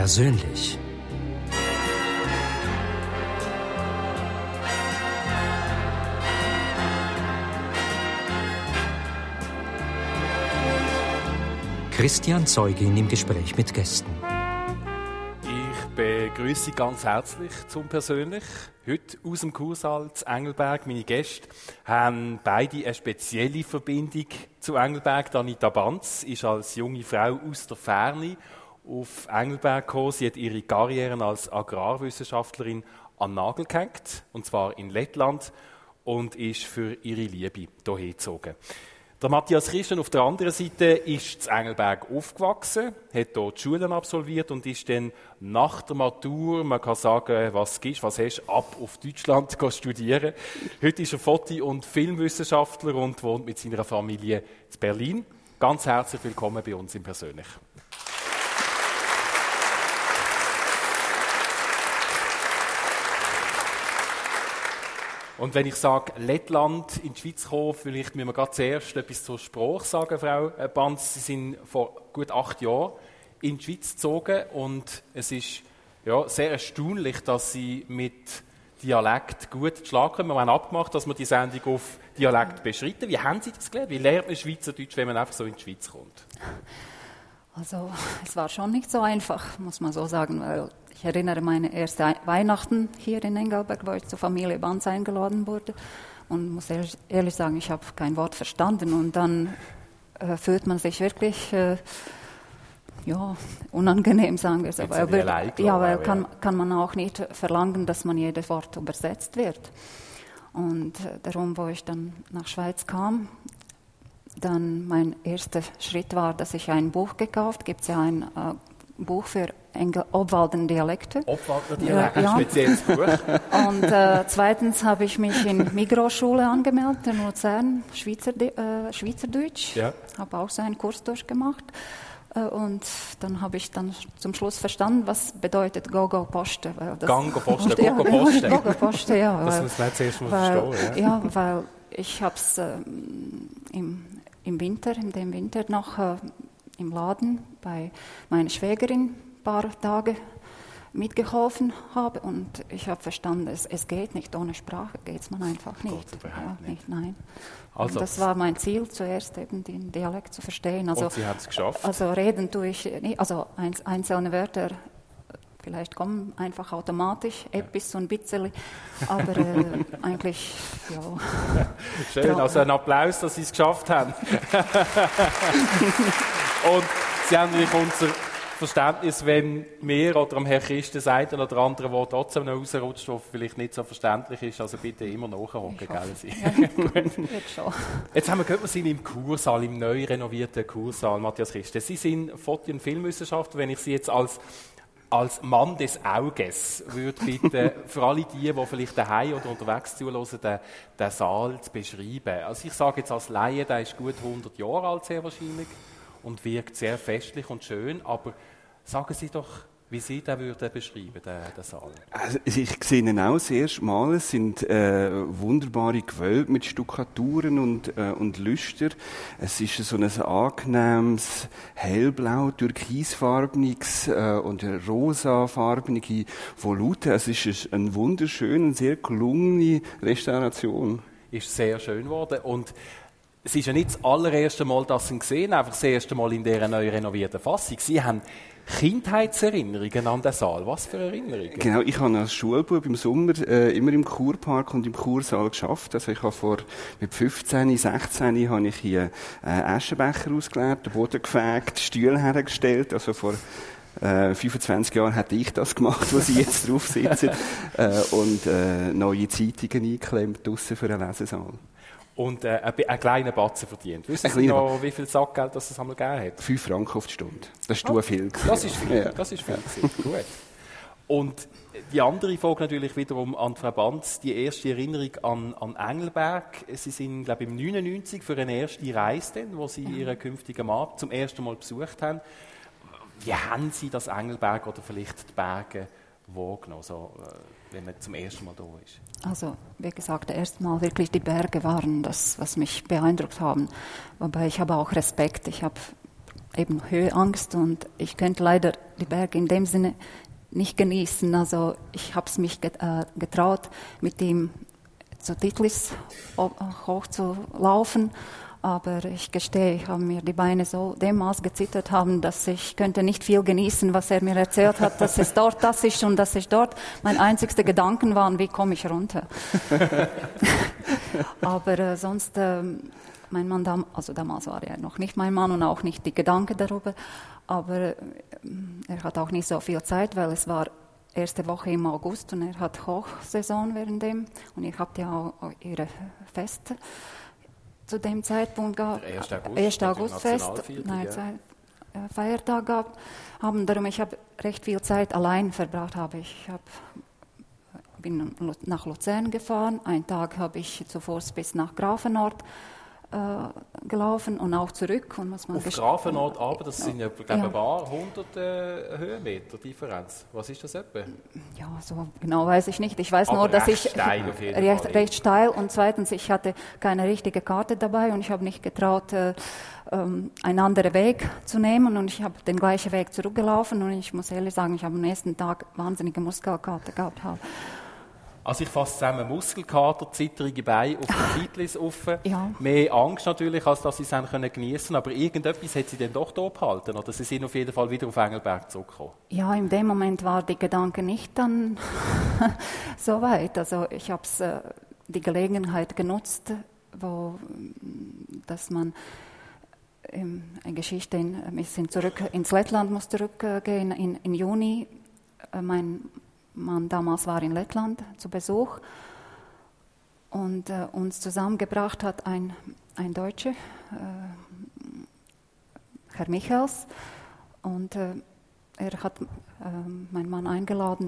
Persönlich. Christian Zeugin im Gespräch mit Gästen. Ich begrüße Sie ganz herzlich zum Persönlich. Heute aus dem Kursaal zu Engelberg. Meine Gäste haben beide eine spezielle Verbindung zu Engelberg. Anita Banz ist als junge Frau aus der Ferne auf Engelberg gekommen. Sie hat ihre Karriere als Agrarwissenschaftlerin an den Nagel gehängt, und zwar in Lettland, und ist für ihre Liebe hierher gezogen. Der Matthias Christen auf der anderen Seite ist in Engelberg aufgewachsen, hat dort die Schulen absolviert und ist dann nach der Matur, man kann sagen, was gibst, was hast, ab auf Deutschland studieren. Heute ist er Foto- und Filmwissenschaftler und wohnt mit seiner Familie in Berlin. Ganz herzlich willkommen bei uns im Persönlich. Und wenn ich sage, Lettland in die Schweiz kommen, vielleicht müssen wir gerade zuerst etwas zur Sprache sagen, Frau Banz. Sie sind vor gut 8 Jahren in die Schweiz gezogen und es ist sehr erstaunlich, dass Sie mit Dialekt gut zu Schlag kommen. Wir haben abgemacht, dass wir die Sendung auf Dialekt beschreiten. Wie haben Sie das gelernt? Wie lernt man Schweizerdeutsch, wenn man einfach so in die Schweiz kommt? Also, es war schon nicht so einfach, muss man so sagen, weil ich erinnere meine erste Weihnachten hier in Engelberg, wo ich zur Familie Banz eingeladen wurde, und muss ehrlich sagen, ich habe kein Wort verstanden, und dann fühlt man sich wirklich unangenehm, sagen wir so. Weil kann man auch nicht verlangen, dass man jedes Wort übersetzt wird. Und darum, wo ich dann nach Schweiz kam, dann mein erster Schritt war, dass ich ein Buch gekauft habe. Gibt es ja ein Buch für Obwalden Dialekte. Obwalder Dialekte, ein spezielles Buch. Und zweitens habe ich mich in Migros-Schule angemeldet, in Luzern, Schweizerdeutsch. Ja. Habe auch so einen Kurs durchgemacht. Und dann habe ich dann zum Schluss verstanden, was bedeutet Gogo-Poste. Gango-Poste, Gogo-Poste. Gogo-Poste, ja. Das muss man jetzt erst mal verstehen. Ja, weil ich habe es im Winter noch im Laden bei meiner Schwägerin ein paar Tage mitgeholfen habe, und ich habe verstanden, es geht nicht, ohne Sprache geht es man einfach nicht. Nicht. Nein. Also, das war mein Ziel, zuerst eben den Dialekt zu verstehen. Also, und Sie haben es geschafft? Also reden tue ich nicht, also einzelne Wörter vielleicht kommen einfach automatisch, etwas so ein bisschen, aber eigentlich, ja. Schön, also ein Applaus, dass Sie es geschafft haben. Und Sie haben natürlich unser Verständnis, wenn mir oder am Herrn Christen sagt oder andere, der trotzdem noch rausrutscht, der vielleicht nicht so verständlich ist, also bitte immer nachhocken, gell? Ja, Jetzt haben wir sind im Kursaal, im neu renovierten Kursaal, Matthias Christen. Sie sind Foto- und Filmwissenschaftler. Wenn ich Sie jetzt als Mann des Auges würde bitten, für alle die vielleicht daheim oder unterwegs zuhören, den Saal zu beschreiben. Also ich sage jetzt als Laie, der ist gut 100 Jahre alt, sehr wahrscheinlich, und wirkt sehr festlich und schön, aber sagen Sie doch, wie Sie den würden beschreiben, den Saal? Also ich sehe ihn auch das erste Mal. Es sind wunderbare Gewölbe mit Stuckaturen und Lüster. Es ist so ein angenehmes hellblau, türkisfarbiges und rosafarbenige Volute. Es ist eine wunderschöne, sehr gelungene Restauration. Ist sehr schön geworden, und es ist ja nicht das allererste Mal, dass Sie ihn sehen, einfach das erste Mal in dieser neu renovierten Fassung. Sie haben Kindheitserinnerungen an den Saal. Was für Erinnerungen? Genau, ich habe als Schulbub im Sommer immer im Kurpark und im Kursaal geschafft. Also ich habe mit 15, 16 habe ich hier Aschenbecher ausgeleert, den Boden gefegt, Stühle hergestellt. Also vor 25 Jahren hätte ich das gemacht, wo Sie jetzt drauf sitzen. Und neue Zeitungen eingeklemmt draussen für einen Lesesaal. Und einen kleinen Batzen verdient. Wissen Sie noch, wie viel Sackgeld das einmal gegeben hat? 5 Franken auf die Stunde. Das ist viel. Das ist viel. Ja. Das ist viel. Gut. Und die andere Frage natürlich wiederum an Frau Banz, die erste Erinnerung an Engelberg. Sie sind, glaube ich, im 99 für eine erste Reise, wo Sie Ihren künftigen Mann zum ersten Mal besucht haben. Wie haben Sie das Engelberg oder vielleicht die Berge wahrgenommen, so, wenn man zum ersten Mal da ist? Also, wie gesagt, erst mal wirklich die Berge waren das, was mich beeindruckt haben. Wobei ich habe auch Respekt. Ich habe eben Höheangst und ich könnte leider die Berge in dem Sinne nicht genießen. Also ich habe es mich getraut, mit ihm zu Titlis hoch zu laufen. Aber ich gestehe, ich habe mir die Beine so dermaßen gezittert haben, dass ich könnte nicht viel genießen, was er mir erzählt hat, dass es dort das ist und das ist dort. Mein einzigster Gedanken waren, wie komme ich runter? Aber sonst, mein Mann, damals war er noch nicht mein Mann und auch nicht die Gedanken darüber, aber er hat auch nicht so viel Zeit, weil es war erste Woche im August und er hat Hochsaison während dem und ihr habt ja auch ihre Feste. Zu dem Zeitpunkt gab 1. Augustfest, Feiertag gab, darum ich habe recht viel Zeit allein verbracht. Bin nach Luzern gefahren, einen Tag habe ich zu Fuß bis nach Grafenort gelaufen und auch zurück. Und auf Grafenort aber, das sind ja, glaube ich, ein paar hundert Höhenmeter Differenz. Was ist das etwa? Ja, so genau weiß ich nicht. Ich weiß aber nur, dass ich recht steil und zweitens, ich hatte keine richtige Karte dabei und ich habe nicht getraut, einen anderen Weg zu nehmen und ich habe den gleichen Weg zurückgelaufen und ich muss ehrlich sagen, ich habe am nächsten Tag wahnsinnige Muskelkater gehabt. Also ich fasse zusammen, Muskelkater, zitterige Beine auf den Titlis rauf. Ja. Mehr Angst natürlich, als dass sie es geniessen können. Aber irgendetwas hat sie dann doch da behalten, oder? Sie sind auf jeden Fall wieder auf Engelberg zurückgekommen. Ja, in dem Moment war die Gedanke nicht dann so weit. Also ich habe die Gelegenheit genutzt, dass man eine Geschichte, wir sind zurück ins Lettland, muss zurückgehen in Juni. Mein Mann damals war in Lettland zu Besuch und uns zusammengebracht hat ein Deutscher, Herr Michels, und er hat meinen Mann eingeladen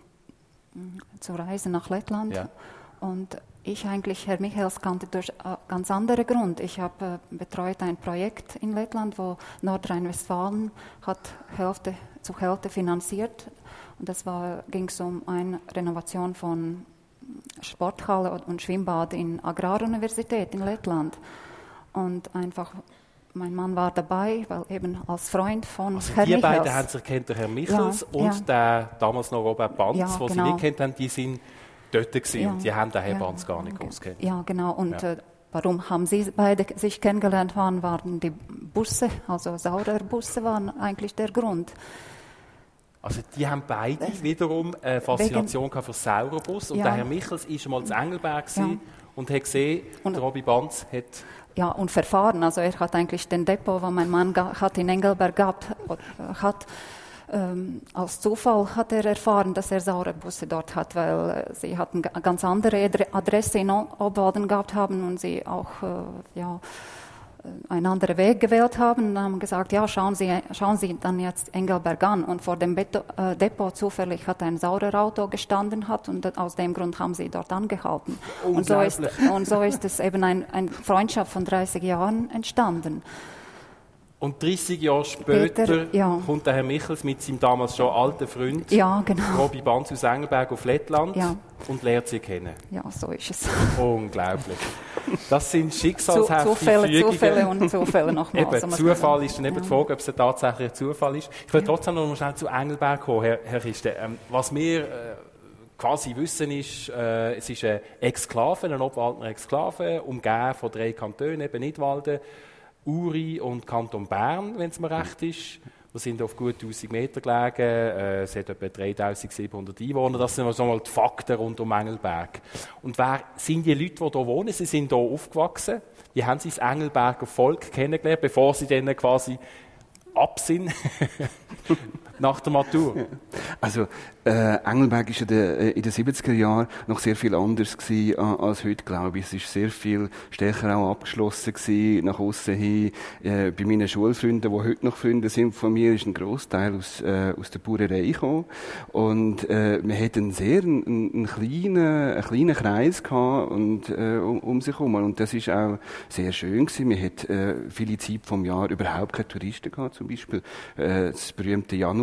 zur Reise nach Lettland. Ja. Und ich eigentlich, Herr Michels, kannte durch ganz anderen Grund. Ich habe betreut ein Projekt in Lettland, wo Nordrhein-Westfalen hat zur Hälfte finanziert. Und ging es um eine Renovation von Sporthalle und Schwimmbad in Agraruniversität in Lettland. Und einfach, mein Mann war dabei, weil eben als Freund von Herrn Michels. Die beiden haben sich kennt, der Herr Michels und der damals noch Robert Banz, den genau. Sie nicht kennt haben, die sind dort gewesen und die haben den Herrn Banz gar nicht groß kennt. Ja, genau. Und warum haben sie beide sich kennengelernt? Waren die Busse, also Sauererbusse, waren eigentlich der Grund. Also die haben beide wiederum eine Faszination für Sauerbus. Und der Herr Michels war schon mal in Engelberg und hat gesehen, der Robby Banz hat... Ja, und verfahren. Also er hat eigentlich den Depot, den mein Mann hat in Engelberg gehabt hat, als Zufall hat er erfahren, dass er Sauerbusse dort hat, weil sie hatten eine ganz andere Adresse in Obwalden gehabt haben und sie auch einen anderen Weg gewählt haben und haben gesagt, ja, schauen Sie dann jetzt Engelberg an. Und vor dem Depot zufällig hat ein Sauererauto gestanden und aus dem Grund haben sie dort angehalten. Und so ist es eben eine Freundschaft von 30 Jahren entstanden. Und 30 Jahre später kommt der Herr Michels mit seinem damals schon alten Freund Robby Banz aus Engelberg auf Lettland und lernt sie kennen. Ja, so ist es. Unglaublich. Das sind schicksalshafte Fügungen. Zufälle nochmals. Eben, Zufall ist dann eben die Frage, ob es tatsächlich ein Zufall ist. Ich will trotzdem noch mal schnell zu Engelberg kommen, Herr Christen. Was wir quasi wissen ist, es ist eine Exklave, eine Obwaldner Exklave, umgeben von 3 Kantonen, eben Nidwalden, Uri und Kanton Bern, wenn es mir recht ist. Wir sind auf gut 1000 Meter gelegen, es hat etwa 3700 Einwohner. Das sind so mal die Fakten rund um Engelberg. Und wer sind die Leute, die hier wohnen? Sie sind hier aufgewachsen. Wie haben sie das Engelberger Volk kennengelernt, bevor sie dann quasi ab sind nach der Matur? Also Engelberg war in den 70er Jahren noch sehr viel anders gewesen, als heute, glaube ich. Es war sehr viel stärker auch abgeschlossen gewesen, nach aussen hin. Bei meinen Schulfreunden, die heute noch Freunde sind von mir, ist ein Grossteil aus der Bauerei gekommen. Und wir hatten einen kleinen Kreis gehabt und, um sich herum. Und das war auch sehr schön gewesen. Wir hatten viele Zeit vom Jahr überhaupt keine Touristen gehabt, zum Beispiel das berühmte Januar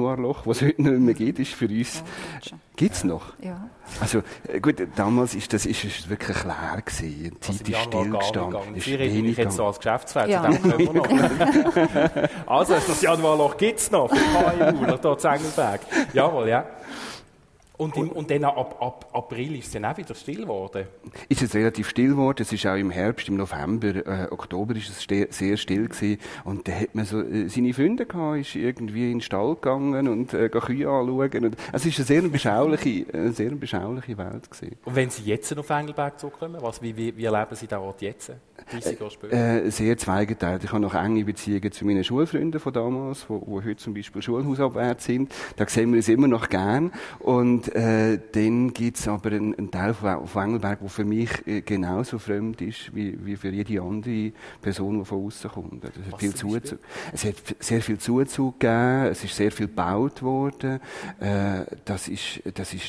Januarloch, was es heute nicht mehr gibt, ist für uns... Gibt es noch? Ja. Also gut, damals ist es wirklich leer gewesen. Die Zeit ist stillgestanden. Sie reden mich jetzt so als Geschäftsfeld, Ja. zu dem können wir noch. Also, das Januarloch gibt es noch für KMU, noch hier zu Engelberg. Jawohl, ja. Und dann ab April ist es dann auch wieder still geworden? Ist es relativ still geworden. Es ist auch im Herbst, im November, Oktober ist es sehr still gewesen. Und da hat man so seine Freunde gehabt, ist irgendwie in den Stall gegangen und Kühe anschauen. Und es ist eine sehr beschauliche Welt gewesen. Und wenn Sie jetzt auf Engelberg zurückkommen, wie erleben Sie den Ort jetzt, 30 Jahre später? Sehr zweigeteilt. Ich habe noch enge Beziehungen zu meinen Schulfreunden von damals, die heute zum Beispiel schulhausabwärts sind. Da sehen wir uns immer noch gern. Und dann gibt es aber einen Teil von Engelberg, der für mich genauso fremd ist wie für jede andere Person, die von außen kommt. Es hat sehr viel Zuzug gegeben, es ist sehr viel gebaut worden. Das ist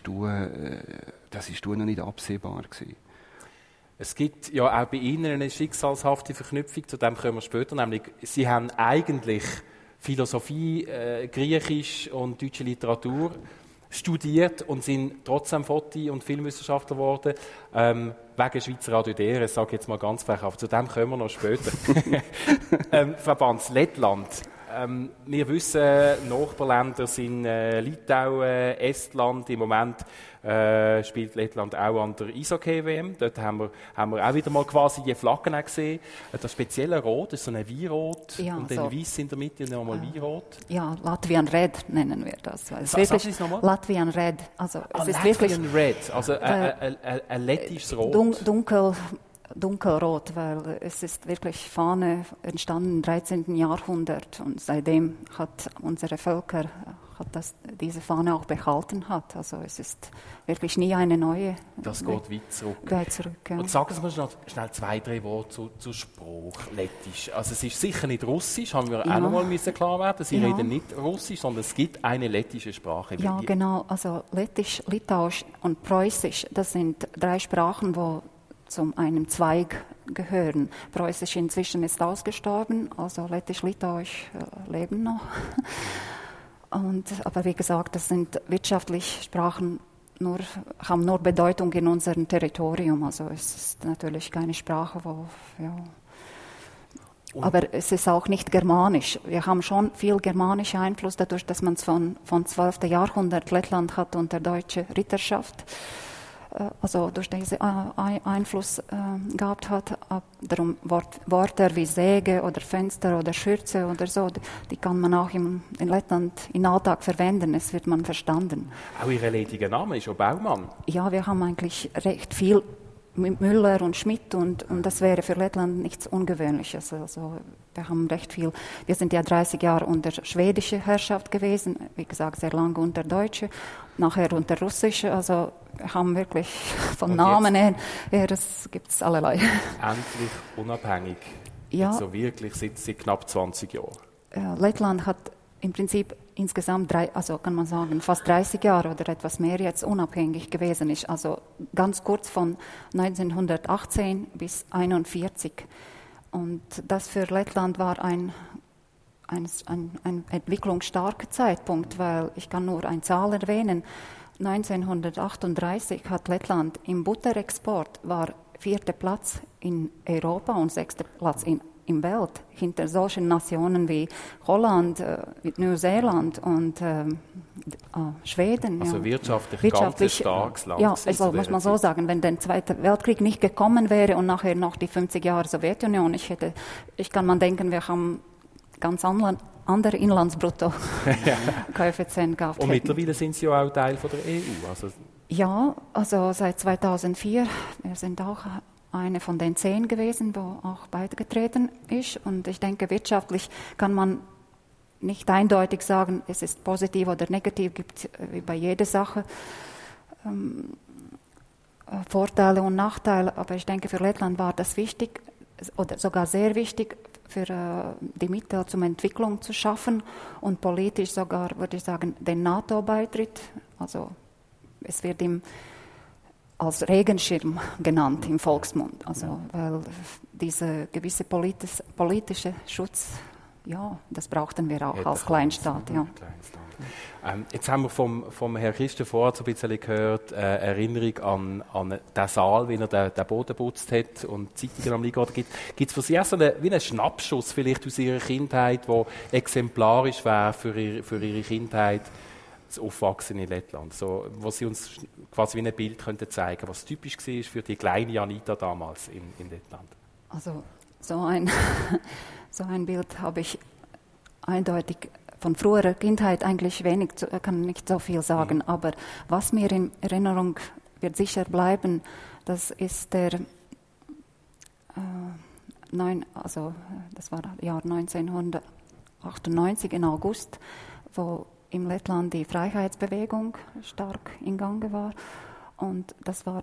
noch nicht absehbar gewesen. Es gibt ja auch bei Ihnen eine schicksalshafte Verknüpfung, zu dem kommen wir später, nämlich Sie haben eigentlich Philosophie, Griechisch und deutsche Literatur studiert und sind trotzdem Foto- und Filmwissenschaftler geworden, wegen Schweizer Radio DR, das sage ich jetzt mal ganz frech, aber zu dem kommen wir noch später. Frau Banz, Lettland. Wir wissen, Nachbarländer sind Litauen, Estland. Im Moment spielt Lettland auch an der Eishockey-WM. Dort haben wir auch wieder mal quasi die Flaggen gesehen. Das spezielle Rot ist so ein Weinrot und dann Weiß in der Mitte und nochmal Weinrot. Ja, Latvian Red nennen wir das. Sagen Sie es nochmal? Latvian Red. Also, es ist Latvian Red, also ein lettisches Rot. Dunkelrot, weil es ist wirklich Fahne entstanden im 13. Jahrhundert und seitdem hat unsere Völker diese Fahne auch behalten hat. Also es ist wirklich nie eine neue. Das geht weit zurück. Ja. Und sagen Sie mir schnell 2-3 Worte zu Spruch, Lettisch. Also es ist sicher nicht Russisch, haben wir auch noch mal klar werden. Sie reden nicht Russisch, sondern es gibt eine lettische Sprache. Ja, genau. Also Lettisch, Litauisch und Preußisch, das sind 3 Sprachen, die zu einem Zweig gehören. Preußisch inzwischen ist ausgestorben, also Lettisch-Litauisch leben noch. Aber wie gesagt, das sind wirtschaftlich Sprachen, haben nur Bedeutung in unserem Territorium. Also es ist natürlich keine Sprache, aber es ist auch nicht germanisch. Wir haben schon viel germanischen Einfluss, dadurch, dass man es von 12. Jahrhundert Lettland hat unter deutsche Ritterschaft. Also durch diesen Einfluss gehabt hat. Darum Wörter wie Säge oder Fenster oder Schürze oder so, die kann man auch in Lettland im Alltag verwenden, es wird man verstanden. Auch Ihr lediger Name ist auch Baumann. Ja, wir haben eigentlich recht viel Müller und Schmidt und das wäre für Lettland nichts Ungewöhnliches. Also wir haben recht viel. Wir sind ja 30 Jahre unter schwedischer Herrschaft gewesen, wie gesagt sehr lange unter Deutsche, nachher unter Russische. Also wir haben wirklich von Namen her, das gibt es allerlei. Endlich unabhängig. Ja. So wirklich seit knapp 20 Jahren. Lettland hat im Prinzip insgesamt kann man sagen, fast 30 Jahre oder etwas mehr jetzt unabhängig gewesen ist. Also ganz kurz von 1918 bis 1941. Und das für Lettland war ein entwicklungsstarker Zeitpunkt, weil ich kann nur eine Zahl erwähnen. 1938 hat Lettland im Butterexport war 4. Platz in Europa und 6. Platz in Welt, hinter solchen Nationen wie Holland, Neuseeland und Schweden. Also wirtschaftlich ganz ein starkes Land. Ja, also muss man so sagen, wenn der Zweite Weltkrieg nicht gekommen wäre und nachher noch die 50 Jahre Sowjetunion, ich kann man denken, wir haben ganz andere Inlandsbrutto-Koeffizient gehabt. Und mittlerweile sind Sie ja auch Teil von der EU. Ja, also seit 2004, wir sind auch eine von den 10 gewesen, wo auch beigetreten ist. Und ich denke, wirtschaftlich kann man nicht eindeutig sagen, es ist positiv oder negativ, gibt wie bei jeder Sache Vorteile und Nachteile. Aber ich denke, für Lettland war das wichtig oder sogar sehr wichtig, für die Mittel zur Entwicklung zu schaffen und politisch sogar, würde ich sagen, den NATO-Beitritt. Also es wird als Regenschirm genannt im Volksmund, also weil diese gewisse politische Schutz, ja, das brauchten wir auch als Kleinstaat. Ja. Jetzt haben wir vom Herrn Christen vorher so ein bisschen gehört, Erinnerung an den Saal, wie er den Boden putzt hat und Zeitungen am Liegen. Gibt es für Sie auch so wie einen Schnappschuss vielleicht aus Ihrer Kindheit, der exemplarisch wäre für Ihre Kindheit, das Aufwachsen in Lettland? So, wo Sie uns quasi wie ein Bild könnten zeigen, was typisch war für die kleine Janita damals in Lettland? Also so ein Bild habe ich eindeutig von früherer Kindheit eigentlich wenig, kann nicht so viel sagen, aber was mir in Erinnerung wird sicher bleiben, das ist das war Jahr 1998 im August, wo im Lettland die Freiheitsbewegung stark in Gange war, und das war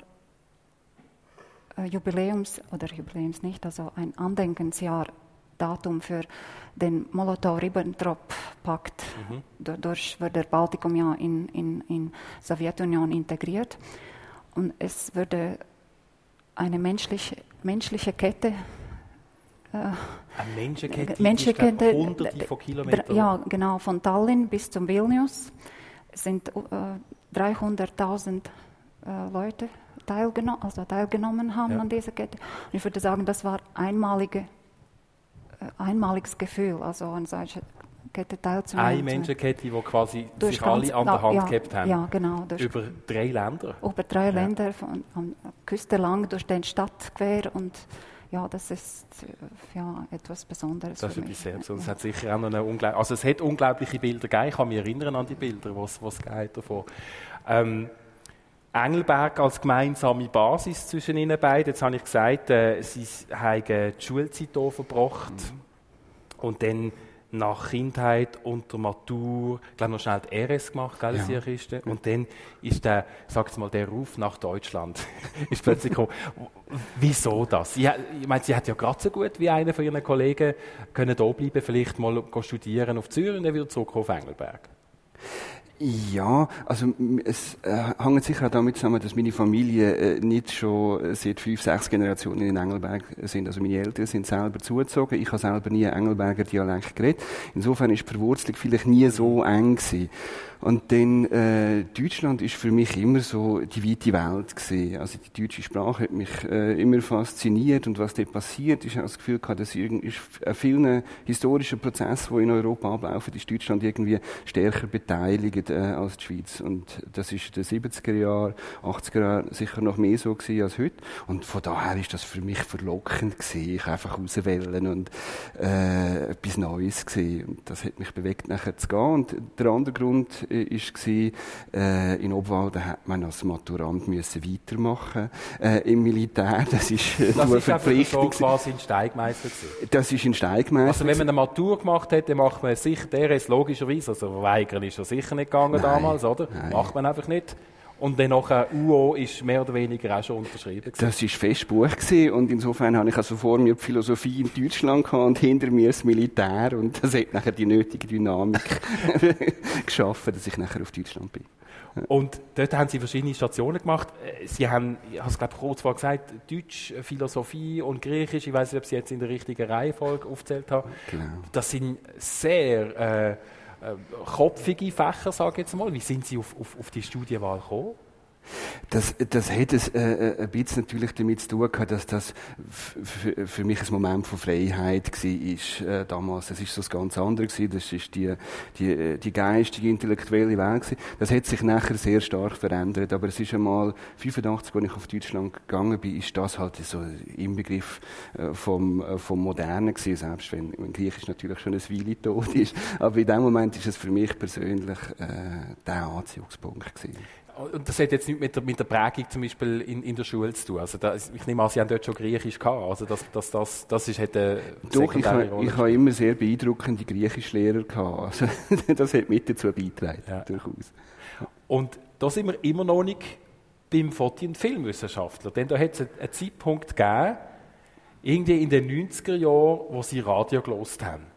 Jubiläums nicht, also ein Andenkensjahr, Datum für den Molotow-Ribbentrop-Pakt. Dadurch wurde der Baltikum ja in Sowjetunion integriert, und es würde eine menschliche Kette. Eine Menschenkette, Hunderte von Kilometern. Ja, genau, von Tallinn bis zum Vilnius sind 300.000 Leute teilgenommen haben an dieser Kette. Und ich würde sagen, das war einmaliges Gefühl, also an solcher Kette teilzunehmen. Eine Menschenkette, die quasi sich alle an der Hand gehabt haben. Ja, genau. Über 3 Länder. Über 3 Länder, von Küste lang durch den Stadt quer, und ja, das ist etwas Besonderes. Das ist für etwas mich. sehr Besonderes. Es hat sicher auch noch also es hat unglaubliche Bilder gegeben. Ich kann mich erinnern an die Bilder, was es geht davon. Engelberg als gemeinsame Basis zwischen Ihnen beiden. Jetzt habe ich gesagt, Sie haben die Schulzeit hier verbracht und dann nach Kindheit und der Matur, ich glaube noch schnell die RS gemacht, gell, Sie Christen? Und dann ist der Ruf nach Deutschland ist plötzlich gekommen. Wieso das? Ich meine, Sie hat ja gerade so gut wie einer von Ihren Kollegen können da bleiben, vielleicht mal studieren auf Zürich und dann wieder zurück auf Engelberg. Ja, also es hängt sicher auch damit zusammen, dass meine Familie nicht schon seit 5, 6 Generationen in Engelberg sind. Also meine Eltern sind selber zugezogen. Ich habe selber nie Engelberger Dialekt geredet. Insofern ist die Verwurzelung vielleicht nie so eng gewesen. Und dann Deutschland ist für mich immer so die weite Welt gewesen. Also die deutsche Sprache hat mich immer fasziniert, und was dort passiert, ich habe das Gefühl gehabt, dass ist an vielen historischen Prozessen, die in Europa ablaufen, ist Deutschland irgendwie stärker beteiligt als die Schweiz. Und das ist in den 70er Jahren, 80er Jahren sicher noch mehr so gewesen als heute. Und von daher ist das für mich verlockend gewesen. Ich einfach rauswählen und etwas Neues gesehen. Und das hat mich bewegt, nachher zu gehen. Und der andere Grund war, in Obwalden hat man als Maturant weitermachen im Militär. Das ist eine Verpflichtung. Das war quasi ein Steigmeister gewesen. Das ist ein Steigmeister. Also wenn man eine Matur gemacht hat, dann macht man sicher DRS logischerweise. Also weigern ist ja sicher nicht gegangen damals, oder? Nein. Macht man einfach nicht. Und dann nachher UO ist mehr oder weniger auch schon unterschrieben. Das war fest Buch gewesen, und insofern habe ich also vor mir die Philosophie in Deutschland gehabt und hinter mir das Militär, und das hat nachher die nötige Dynamik geschaffen, dass ich nachher auf Deutschland bin. Und dort haben Sie verschiedene Stationen gemacht. Sie haben, ich habe es glaube ich kurz vorher gesagt, Deutsch, Philosophie und Griechisch. Ich weiß nicht, ob Sie jetzt in der richtigen Reihenfolge aufgezählt haben. Genau. Das sind sehr kopfige Fächer, sage ich jetzt mal. Wie sind Sie auf die Studienwahl gekommen? Das hat ein bisschen natürlich damit zu tun gehabt, dass das für mich ein Moment von Freiheit war damals. Das ist so das ganz andere gewesen. Das ist die geistige, intellektuelle Welt gewesen. Das hat sich nachher sehr stark verändert. Aber es ist einmal 85, als ich auf Deutschland gegangen bin, ist das halt so im Begriff vom Modernen gewesen. Selbst wenn Griechisch natürlich schon ein Weile tot ist. Aber in dem Moment ist es für mich persönlich der Anziehungspunkt gewesen. Und das hat jetzt nicht mit der Prägung zum Beispiel in der Schule zu tun. Also ich nehme an, Sie haben dort schon Griechisch gehabt. Also das ist eine sekundäre Rolle. Ich habe immer sehr beeindruckende Griechischlehrer gehabt. Also das hat mit dazu beigetragen, durchaus. Und da sind wir immer noch nicht beim Foto- und Filmwissenschaftler. Denn da hat es einen Zeitpunkt gegeben, irgendwie in den 90er Jahren, wo Sie Radio gehört haben.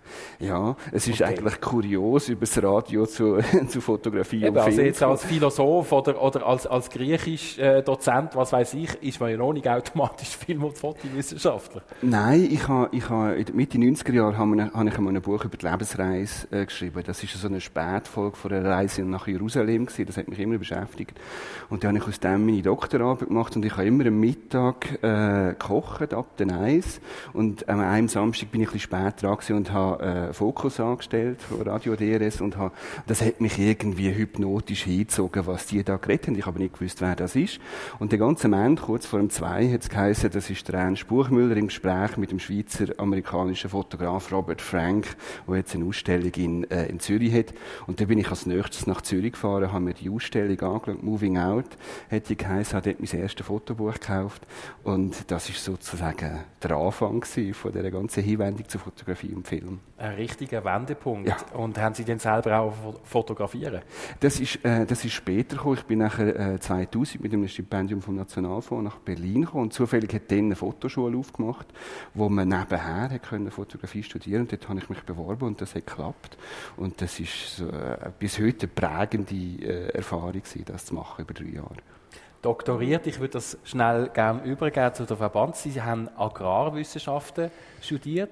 Ja, es ist eigentlich kurios, über das Radio zu Fotografie und Film. Also jetzt als Philosoph oder als Griechisch-Dozent, was weiß ich, ist man ja noch nicht automatisch Film- und Fotowissenschaftler. Nein, ich habe in den Mitte 90er Jahren habe ich einmal ein Buch über die Lebensreise geschrieben. Das ist so eine Spätfolge von einer Reise nach Jerusalem gewesen. Das hat mich immer beschäftigt. Und dann habe ich aus dem meine Doktorarbeit gemacht und ich habe immer am Mittag gekocht, ab den 1. Und an einem Samstag bin ich ein bisschen spät dran gewesen und habe Fokus angestellt von Radio DRS und das hat mich irgendwie hypnotisch hingezogen, was die da geredet haben. Ich habe nicht gewusst, wer das ist. Und der ganze Moment, kurz vor dem 2, hat es geheißen, das ist der Ernst Buchmüller im Gespräch mit dem Schweizer-amerikanischen Fotograf Robert Frank, der jetzt eine Ausstellung in Zürich hat. Und da bin ich als nächstes nach Zürich gefahren, habe mir die Ausstellung angeschaut, Moving Out, hat die geheißen, habe dort mein erstes Fotobuch gekauft. Und das ist sozusagen der Anfang von dieser ganzen Hinwendung zur Fotografie und Film. Ein richtiger Wendepunkt. Ja. Und haben Sie denn selber auch fotografieren? Das ist später gekommen. Ich bin nachher 2000 mit einem Stipendium vom Nationalfonds nach Berlin gekommen. Und zufällig hat dann eine Fotoschule aufgemacht, wo man nebenher Fotografie studieren konnte. Dort habe ich mich beworben und das hat geklappt. Und das ist so, bis heute eine prägende Erfahrung gewesen, das zu machen über 3 Jahre. Doktoriert, ich würde das schnell gerne übergeben zu der Verband. Sie haben Agrarwissenschaften studiert.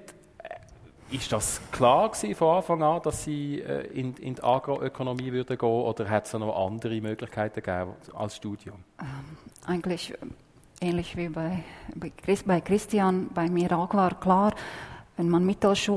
Ist das klar gewesen von Anfang an, dass Sie in die Agroökonomie würden gehen, oder hat es noch andere Möglichkeiten gegeben als Studium? Eigentlich ähnlich wie bei Christian, bei mir auch war klar, wenn man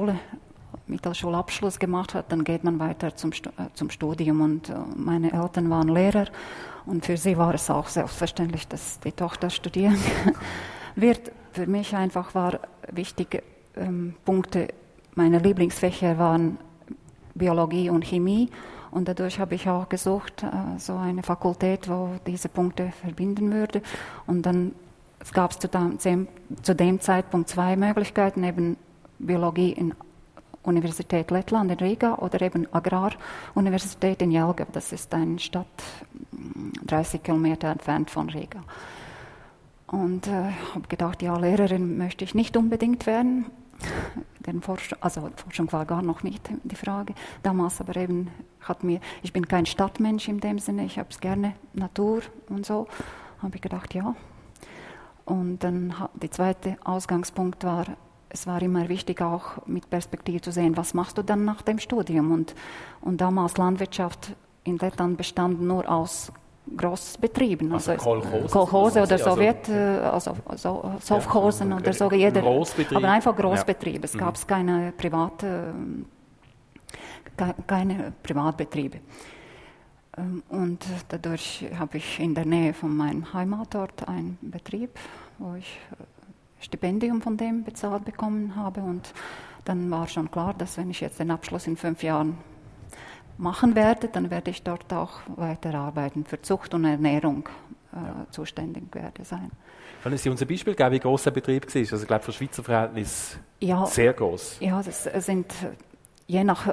Mittelschulabschluss gemacht hat, dann geht man weiter zum Studium. Und meine Eltern waren Lehrer und für sie war es auch selbstverständlich, dass die Tochter studieren wird. Für mich einfach war wichtige Punkte. Meine Lieblingsfächer waren Biologie und Chemie und dadurch habe ich auch gesucht, so eine Fakultät, wo diese Punkte verbinden würde. Und dann gab es zu dem Zeitpunkt 2 Möglichkeiten, eben Biologie in Universität Lettland in Riga oder eben Agraruniversität in Jelgava. Das ist eine Stadt 30 Kilometer entfernt von Riga. Und habe gedacht, ja, Lehrerin möchte ich nicht unbedingt werden. Forschung war gar noch nicht die Frage damals, aber eben ich bin kein Stadtmensch in dem Sinne, ich habe es gerne Natur und so, habe ich gedacht, ja. Und dann der zweite Ausgangspunkt war, es war immer wichtig auch mit Perspektive zu sehen, was machst du dann nach dem Studium? Und damals Landwirtschaft in Lettland bestand nur aus Großbetrieben, also Kolchose oder Sowchosen oder so, aber einfach Großbetriebe. Ja. Es gab keine Privatbetriebe. Und dadurch habe ich in der Nähe von meinem Heimatort einen Betrieb, wo ich Stipendium von dem bezahlt bekommen habe. Und dann war schon klar, dass wenn ich jetzt den Abschluss in 5 Jahren machen werde, dann werde ich dort auch weiterarbeiten, für Zucht und Ernährung zuständig werde sein. Können Sie uns ein Beispiel geben, wie groß der Betrieb war? Also ich glaube, für Schweizer Verhältnis sehr groß. Ja, das sind je nach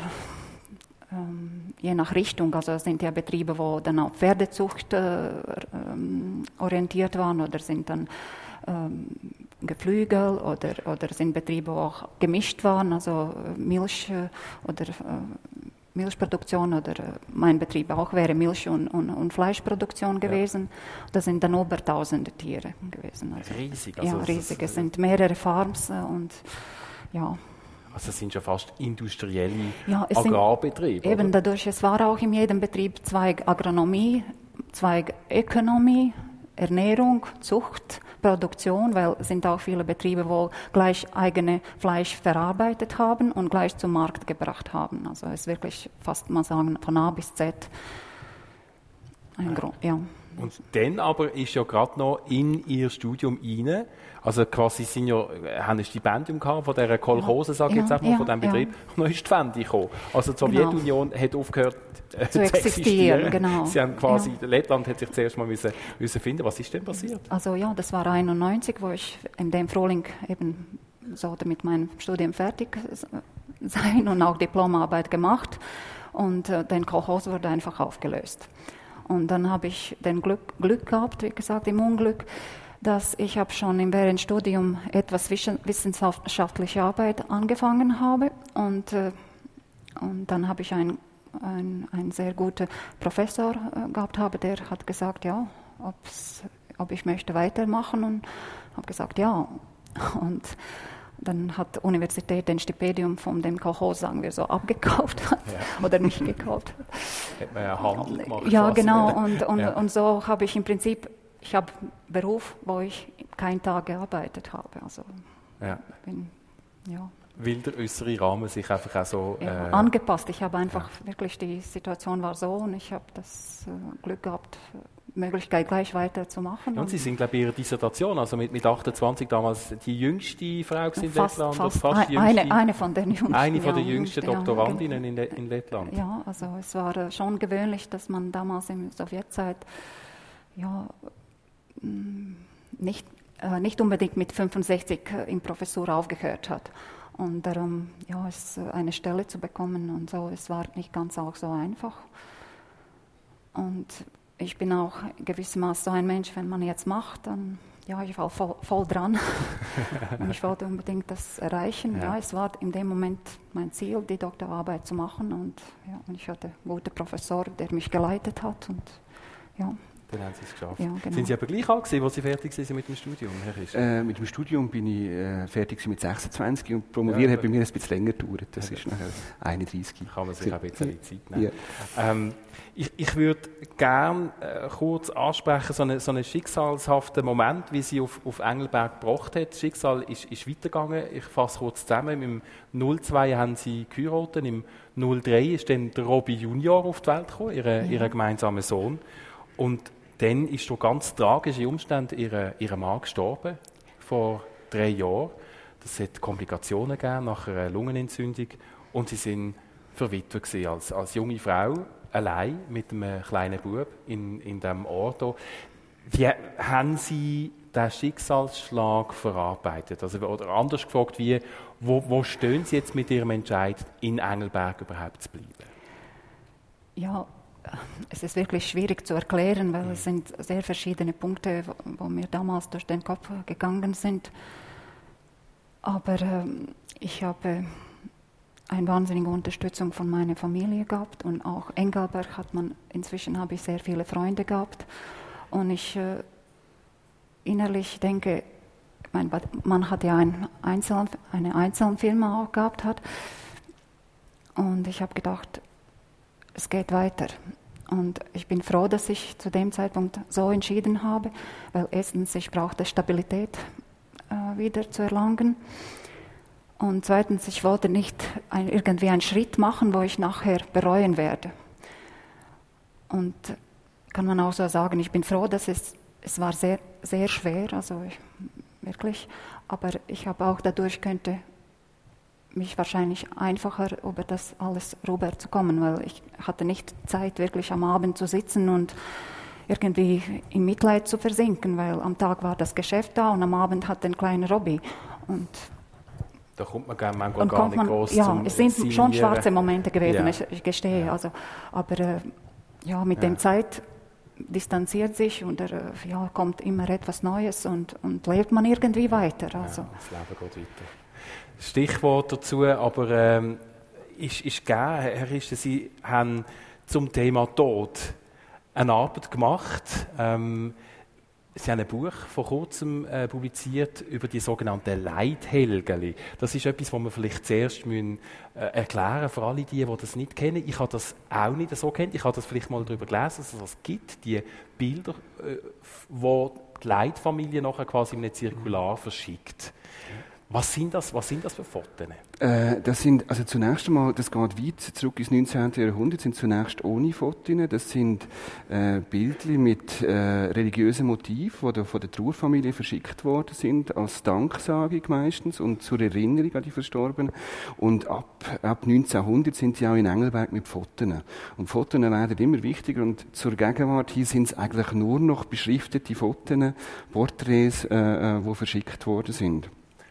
Richtung, also es sind ja Betriebe, wo dann auf Pferdezucht orientiert waren oder sind dann Geflügel oder sind Betriebe, wo auch gemischt waren, also Milch oder Milchproduktion oder mein Betrieb auch wäre Milch- und Fleischproduktion gewesen. Ja. Das sind dann über 1000 Tiere gewesen. Also, riesig. Also ja, riesig. Es sind mehrere Farms und ja. Also es sind schon fast industrielle Agrarbetriebe. Eben dadurch, es war auch in jedem Betrieb Zweig Agronomie, Zweig Ökonomie, Ernährung, Zucht, Produktion, weil es sind auch viele Betriebe, wo gleich eigene Fleisch verarbeitet haben und gleich zum Markt gebracht haben. Also es ist wirklich fast mal sagen von A bis Z ein ja. Und dann aber ist ja gerade noch in Ihr Studium rein, also quasi haben ein Stipendium gehabt von dieser Kolchose, sage ich jetzt einfach, von diesem Betrieb, und dann ist die Wende gekommen. Also die Sowjetunion hat aufgehört zu existieren. Genau. Sie haben quasi, Lettland hat sich zuerst mal müssen finden. Was ist denn passiert? Also ja, das war 1991, wo ich in dem Frühling eben sollte mit meinem Studium fertig sein und auch Diplomarbeit gemacht und den Kolchos wurde einfach aufgelöst. Und dann habe ich den Glück gehabt, wie gesagt, im Unglück, dass ich habe schon während dem Studium etwas wissenschaftliche Arbeit angefangen habe und dann habe ich einen sehr guten Professor gehabt habe, der hat gesagt, ja, ob ich möchte weitermachen und habe gesagt, ja. Und dann hat die Universität ein Stipendium von dem Kolchos, sagen wir so, abgekauft oder nicht gekauft. Hat man ja Handel gemacht. Ja, genau. Und so habe ich im Prinzip, ich habe einen Beruf, wo ich keinen Tag gearbeitet habe. Also Weil der äußere Rahmen sich einfach auch so... angepasst. Ich habe einfach wirklich, die Situation war so und ich habe das Glück gehabt, Möglichkeit gleich weiterzumachen. Ja, und Sie sind, glaube ich, in Ihrer Dissertation, also mit 28 damals die jüngste Frau in Lettland? Fast eine von den jüngsten. Eine von den jüngsten Doktorandinnen in Lettland. Ja, also es war schon gewöhnlich, dass man damals in der Sowjetzeit nicht unbedingt mit 65 in Professur aufgehört hat. Und darum, eine Stelle zu bekommen und so, es war nicht ganz auch so einfach. Und ich bin auch gewissermaßen so ein Mensch, wenn man jetzt macht, dann, ich war voll dran. Und ich wollte unbedingt das erreichen. Ja, es war in dem Moment mein Ziel, die Doktorarbeit zu machen. Und ich hatte einen guten Professor, der mich geleitet hat. Und, dann haben Sie es geschafft. Ja, genau. Sind Sie aber gleich alt gewesen, als Sie fertig waren mit dem Studium, Herr Christ? Mit dem Studium bin ich fertig mit 26 und promovieren hat bei mir ein bisschen länger gedauert. Das ist nachher 31. Kann man sich auch ein bisschen Zeit nehmen. Ja. Ich würde gerne kurz ansprechen, so einen schicksalshaften Moment, wie Sie auf Engelberg gebracht hat. Das Schicksal ist weitergegangen. Ich fasse kurz zusammen. Im 02 haben Sie geheiratet, im 03 ist dann der Robby Junior auf die Welt gekommen, ihr gemeinsamer Sohn. Und dann ist durch ganz tragische Umstände ihr Mann gestorben, vor 3 Jahren. Das hat Komplikationen gegeben nach einer Lungenentzündung. Und sie sind verwitwet gewesen, als junge Frau, allein mit einem kleinen Bub in diesem Ort. Wie haben Sie diesen Schicksalsschlag verarbeitet? Also, oder anders gefragt, wo stehen Sie jetzt mit Ihrem Entscheid, in Engelberg überhaupt zu bleiben? Ja, es ist wirklich schwierig zu erklären, weil es sind sehr verschiedene Punkte, wo mir damals durch den Kopf gegangen sind. Aber ich habe eine wahnsinnige Unterstützung von meiner Familie gehabt und auch Engelberg inzwischen habe ich sehr viele Freunde gehabt. Und ich innerlich denke, man hat ja eine Einzelfirma auch gehabt hat. Und ich habe gedacht, es geht weiter. Und ich bin froh, dass ich zu dem Zeitpunkt so entschieden habe, weil erstens, ich brauchte Stabilität wieder zu erlangen. Und zweitens, ich wollte nicht irgendwie einen Schritt machen, wo ich nachher bereuen werde. Und kann man auch so sagen, ich bin froh, dass es war sehr, sehr schwer, also wirklich, aber ich habe auch dadurch könnte mich wahrscheinlich einfacher über das alles rüberzukommen, weil ich hatte nicht Zeit, wirklich am Abend zu sitzen und irgendwie in Mitleid zu versinken, weil am Tag war das Geschäft da und am Abend hat ein kleiner Robby. Und da kommt man manchmal gar nicht groß zum es sind Ziel schon schwarze Momente gewesen, ja. ich gestehe. Ja. Also, aber mit der Zeit distanziert sich und kommt immer etwas Neues und lebt man irgendwie weiter. Also. Ja, das Leben geht weiter. Stichwort dazu, aber ist gegeben, Herr Christen, Sie haben zum Thema Tod eine Arbeit gemacht. Sie haben ein Buch vor kurzem publiziert über die sogenannten Leithelgeli. Das ist etwas, was wir vielleicht zuerst erklären müssen, für alle die das nicht kennen. Ich habe das auch nicht so kennt. Ich habe das vielleicht mal darüber gelesen, dass es das gibt, die Bilder, wo die Leitfamilie nachher quasi in einem Zirkular verschickt. Was sind das für Fotos? Das sind, also zunächst einmal, das geht weit zurück ins 19. Jahrhundert, sind zunächst ohne Fotos. Das sind Bilder mit religiösen Motiven, die von der Trauerfamilie verschickt worden sind, als Danksagung meistens und zur Erinnerung an die Verstorbenen. Und ab 1900 sind die auch in Engelberg mit Fotos. Und Fotos werden immer wichtiger und zur Gegenwart hier sind es eigentlich nur noch beschriftete Fotos, Porträts, die verschickt worden sind.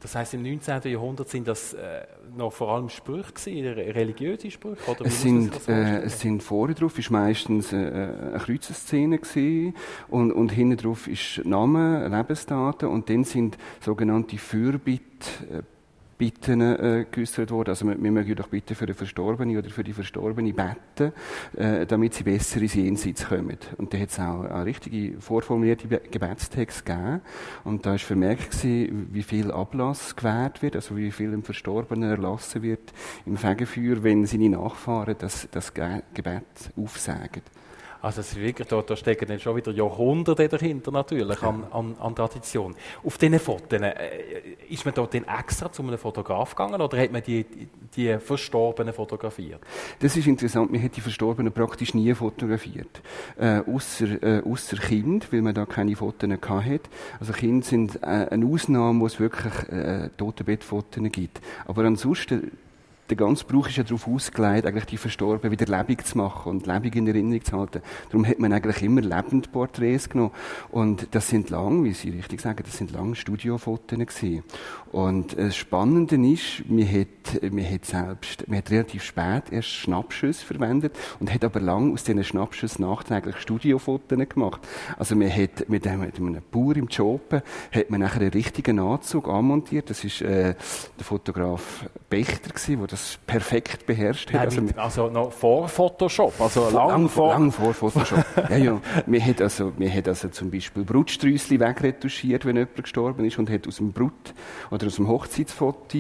Das heisst, im 19. Jahrhundert sind das noch vor allem Sprüche gewesen, religiöse Sprüche? Oder es sind vorne drauf ist meistens eine Kreuzeszene gewesen, und hinten drauf ist Name, Lebensdaten, und dann sind sogenannte Bitten geäussert worden. Also wir mögen doch bitte für den Verstorbenen oder für die Verstorbene beten, damit sie besser ins Jenseits kommen. Und da hat es auch eine richtige vorformulierte Gebetstext gegeben. Und da war vermerkt gewesen, wie viel Ablass gewährt wird, also wie viel dem Verstorbenen erlassen wird im Fegefeuer, wenn seine Nachfahren das Gebet aufsagen. Also es ist wirklich, da stecken dann schon wieder Jahrhunderte dahinter natürlich an Tradition. Auf diesen Fotos, ist man dort extra zu einem Fotograf gegangen oder hat man die Verstorbenen fotografiert? Das ist interessant, man hat die Verstorbenen praktisch nie fotografiert. Ausser Kind, weil man da keine Fotos hatte. Also Kinder sind eine Ausnahme, wo es wirklich Totenbettfotos gibt. Aber ansonsten, der ganze Brauch ist ja darauf ausgelegt, eigentlich die Verstorbenen wieder lebendig zu machen und lebendig in Erinnerung zu halten. Darum hat man eigentlich immer lebend Porträts genommen. Und das sind lang, wie Sie richtig sagen, das sind lange Studiofotos gewesen. Und das Spannende ist, man hat relativ spät erst Schnappschüsse verwendet und hat aber lang aus diesen Schnappschüssen nachträglich Studiofotos gemacht. Also man hat mit einem Bauer im Jopen hat man nachher einen richtigen Anzug anmontiert. Das ist der Fotograf Bechter gewesen, der das perfekt beherrscht hat. Also noch vor Photoshop, also lang vor Photoshop. Ja. Man hat also zum Beispiel Brutsträußli wegretuschiert, wenn jemand gestorben ist, und hat aus dem Brut- oder aus dem Hochzeitsfoto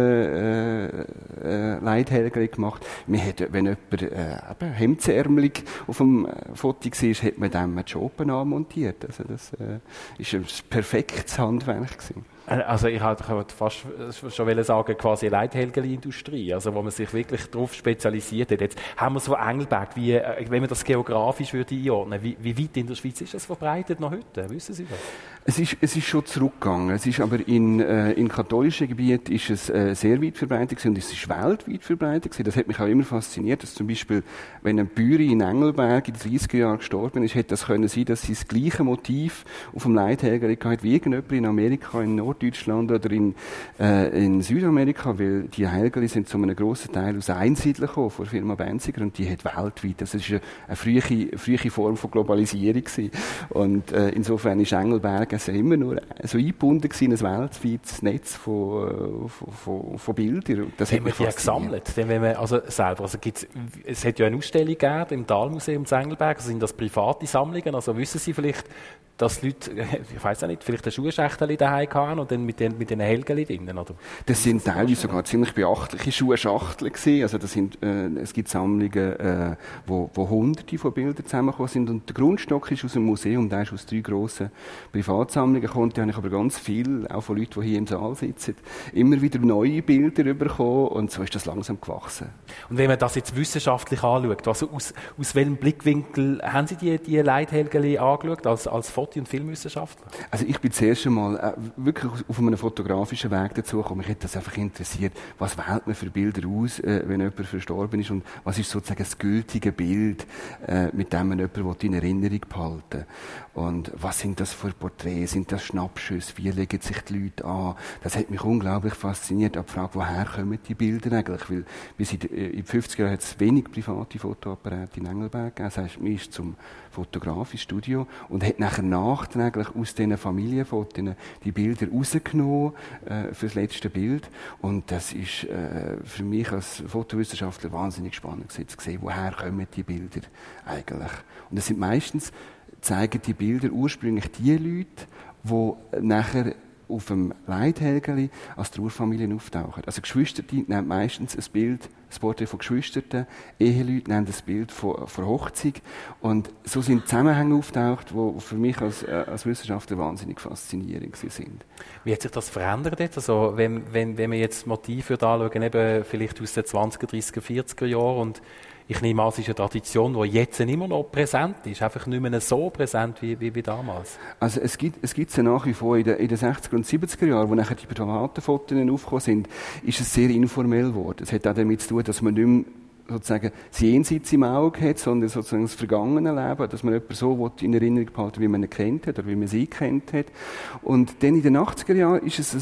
Leithelgeli gemacht. Man hat, wenn jemand hemdsärmelig auf dem Foto war, hat man dem die Schopen anmontiert. Also das ist ein perfektes Handwerk gewesen. Also ich wollte fast schon sagen, quasi Leithelgeli-Industrie, also wo man sich wirklich darauf spezialisiert hat. Jetzt haben wir so Engelberg, wenn man das geografisch würde einordnen, wie weit in der Schweiz ist das verbreitet noch heute? Wissen Sie das? Es ist schon zurückgegangen. Es ist aber in katholischen Gebieten ist es sehr weit verbreitet gewesen, und es ist weltweit verbreitet gewesen. Das hat mich auch immer fasziniert, dass zum Beispiel, wenn ein Bäuerin in Engelberg in den 30er Jahren gestorben ist, hätte das können sein, dass sie das gleiche Motiv auf dem Leithelgeli hatte wie irgendjemand in Amerika, in Norddeutschland oder in Südamerika, weil die Helgeli sind zu einem grossen Teil aus Einsiedlern gekommen, von der Firma Benziger, und die hat weltweit, das ist eine frühe Form von Globalisierung gewesen. Und insofern ist Engelberg also immer nur so eingebunden gewesen, ein weltweites Netz von Bildern. Das hat mich die gesammelt. Denn wenn man es hat ja eine Ausstellung gegeben im Dahlmuseum in Engelberg, also sind das private Sammlungen, also wissen Sie vielleicht, dass Leute, ich weiss auch nicht, vielleicht ein Schuhschächtchen daheim hatten und dann mit den Helgeli drinnen, oder? Das sind teilweise sogar ziemlich beachtliche Schuhschachteln gewesen. Also es gibt Sammlungen, wo Hunderte von Bildern zusammengekommen sind, und der Grundstock ist aus dem Museum, der ist aus 3 grossen Privatsammlungen gekommen. Da habe ich aber ganz viel, auch von Leuten, die hier im Saal sitzen, immer wieder neue Bilder bekommen, und so ist das langsam gewachsen. Und wenn man das jetzt wissenschaftlich anschaut, also aus welchem Blickwinkel haben Sie die Leithelgeli angeschaut, als Foto- und Filmwissenschaftler? Also ich bin zuerst einmal wirklich auf einem fotografischen Weg dazu gekommen. Mich hat das einfach interessiert, was wählt man für Bilder aus, wenn jemand verstorben ist, und was ist sozusagen das gültige Bild, mit dem man jemanden in Erinnerung behalten will. Und was sind das für Porträts, sind das Schnappschüsse, wie legen sich die Leute an? Das hat mich unglaublich fasziniert, auch die Frage, woher kommen die Bilder eigentlich? Weil bis in den 50er Jahren hat es wenig private Fotoapparate in Engelberg gegeben. Das heisst, man ist zum Fotograf ins Studio und hat nachher nachträglich aus diesen Familienfotos die Bilder rausgenommen für das letzte Bild. Und das ist für mich als Fotowissenschaftler wahnsinnig spannend zu sehen, woher kommen die Bilder eigentlich. Und es sind meistens, zeigen die Bilder ursprünglich die Leute, die nachher auf dem Leithelgeli als Trauerfamilien auftauchen. Also Geschwister nehmen meistens ein Bild, das Porträt von Geschwisterten, Eheleute nehmen das Bild von Hochzeit. Und so sind Zusammenhänge auftaucht, die für mich als Wissenschaftler wahnsinnig faszinierend sind. Wie hat sich das verändert jetzt? Also wenn wir jetzt Motive anschauen, eben vielleicht aus den 20er, 30er, 40er Jahren, und ich nehme an, es ist eine Tradition, die jetzt immer noch präsent ist, einfach nicht mehr so präsent wie damals. Also es gibt es ja nach wie vor in den 60er und 70er Jahren, wo nachher die privaten Fotos aufgekommen sind, ist es sehr informell geworden. Es hat auch damit zu tun, dass man nicht mehr sozusagen das Jenseits im Auge hat, sondern sozusagen das vergangene Leben, dass man jemanden so in Erinnerung behalten, wie man ihn kennt hat oder wie man sie kennt hat. Und dann in den 80er Jahren ist es so ein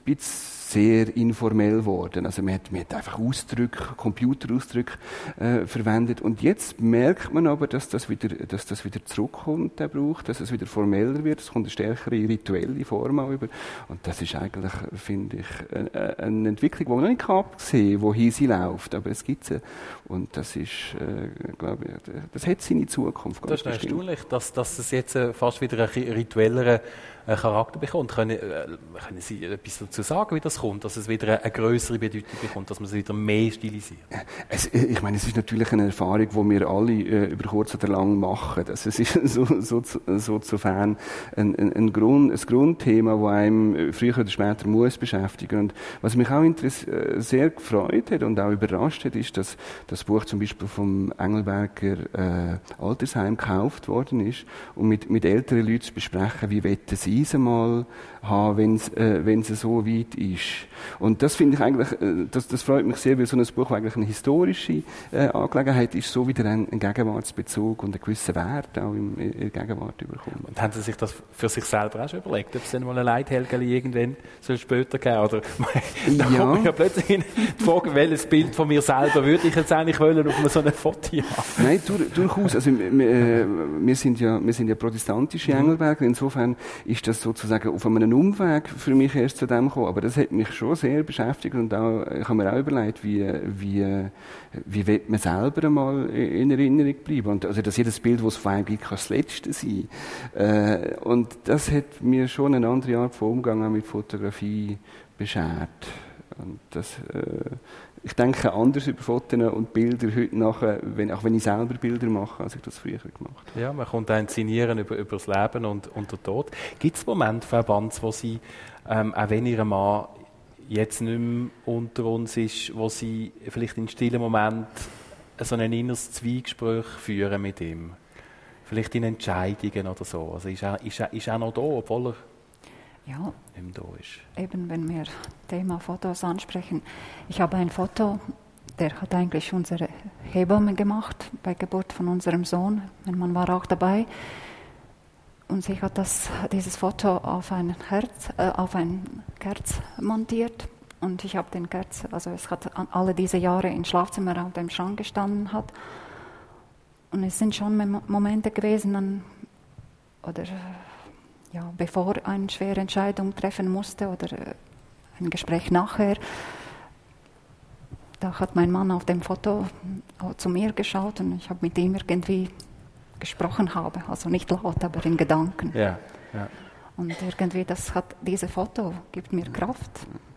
bisschen sehr informell geworden. Also man hat einfach Ausdrücke, Computerausdrücke verwendet. Und jetzt merkt man aber, dass das wieder zurückkommt, der Brauch, dass es wieder formeller wird. Es kommt eine stärkere rituelle Form auch über. Und das ist eigentlich, finde ich, eine Entwicklung, die man noch nicht absehen kann, wohin sie läuft. Aber es gibt sie. Und das ist, glaube ich, das hat seine Zukunft. Das ist erstaunlich, dass es jetzt fast wieder einen rituelleren Charakter bekommt. Können Sie etwas dazu sagen, wie das kommt, dass es wieder eine größere Bedeutung bekommt, dass man es wieder mehr stilisiert? Ich meine, es ist natürlich eine Erfahrung, die wir alle über kurz oder lang machen. Also es ist sofern ein Grundthema, das einem früher oder später muss beschäftigen. Und was mich auch sehr gefreut hat und auch überrascht hat, ist, dass das Buch zum Beispiel vom Engelberger Altersheim gekauft worden ist, um mit älteren Leuten zu besprechen, wie wollen sie es einmal haben, wenn es so weit ist. Und das finde ich eigentlich, das freut mich sehr, weil so ein Buch, das eigentlich eine historische Angelegenheit ist, so wieder einen Gegenwartsbezug und einen gewissen Wert auch in der Gegenwart bekommt. Und haben Sie sich das für sich selber auch schon überlegt, ob es dann mal ein Leithelgeli irgendwann soll später geben oder da kommt mir ja plötzlich die Frage, welches Bild von mir selber würde ich jetzt eigentlich wollen auf so einem Foto haben? Nein, durchaus. Also, wir sind ja protestantische Engelberger, insofern ist das sozusagen auf einem Umweg für mich erst zu dem gekommen, aber das hat mich schon sehr beschäftigt und auch, ich habe mir auch überlegt, wie will man selber einmal in Erinnerung bleiben und also, dass jedes Bild, das es von einem gibt, kann das Letzte sein. Und das hat mir schon eine andere Art von Umgang mit Fotografie beschert. Und das, ich denke anders über Fotos und Bilder heute nachher, auch wenn ich selber Bilder mache, als ich das früher gemacht habe. Ja, man kommt auch inszenieren über das Leben und den Tod. Gibt es Momente, Frau Banz, wo Sie, auch wenn Ihr Mann jetzt nicht mehr unter uns ist, wo Sie vielleicht in stillen Momenten so ein inneres Zwiegespräch führen mit ihm? Vielleicht in Entscheidungen oder so. Also ist er noch da, obwohl er ja, nicht mehr da ist? Eben, wenn wir Thema Fotos ansprechen. Ich habe ein Foto, der hat eigentlich unsere Hebamme gemacht bei Geburt von unserem Sohn. Mein Mann war auch dabei. Und sie hat dieses Foto auf ein Kerz montiert. Und ich habe den Kerz, also es hat alle diese Jahre im Schlafzimmer auf dem Schrank gestanden hat. Und es sind schon Momente gewesen, bevor eine schwere Entscheidung treffen musste oder ein Gespräch nachher. Da hat mein Mann auf dem Foto zu mir geschaut und ich habe mit ihm irgendwie gesprochen, also nicht laut, aber in Gedanken. Ja. Und irgendwie, dieses Foto gibt mir Kraft.